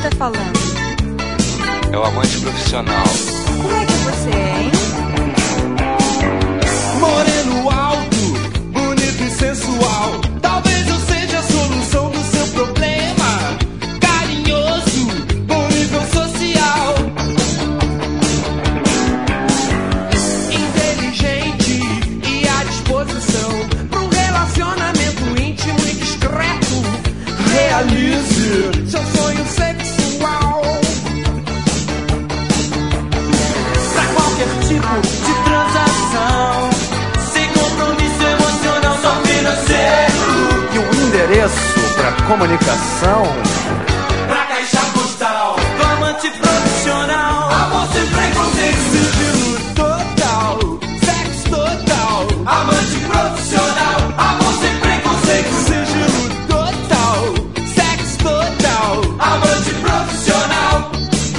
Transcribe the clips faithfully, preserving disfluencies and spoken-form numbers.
tá falando? É o amante profissional. Como é que você é, hein? Moreno alto, bonito e sensual. Talvez eu seja a solução do seu problema. Carinhoso, bom nível social. Inteligente e à disposição pra um relacionamento íntimo e discreto. Realize seu sonho sexual. Pra qualquer tipo de transação, sem compromisso emocional, só financeiro. E um endereço pra comunicação. Pra caixa postal, do amante profissional. Amor sem preconceito, sigilo total, sexo total. Amante profissional, amor sem preconceito, sigilo total, sexo total. Amante profissional.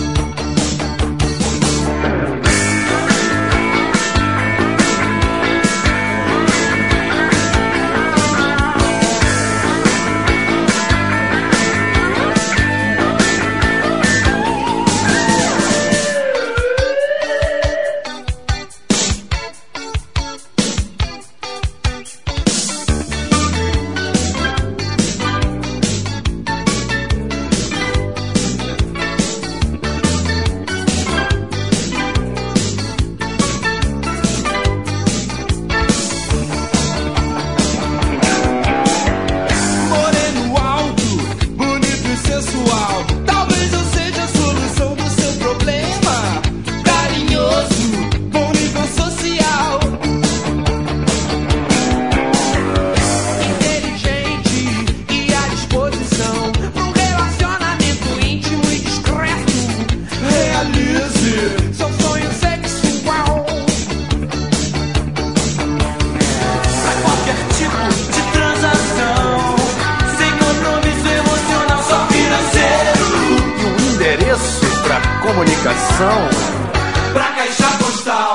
Moreno alto, bonito e sensual. Talvez eu seja a solução do seu problema. Carinhoso, bom nível social. Inteligente e à disposição pra um relacionamento íntimo e discreto. Realize seu sonho sexual. Pra qualquer tipo de transação, sem compromisso emocional, só financeiro. E um endereço pra comunicação. Pra caixa postal,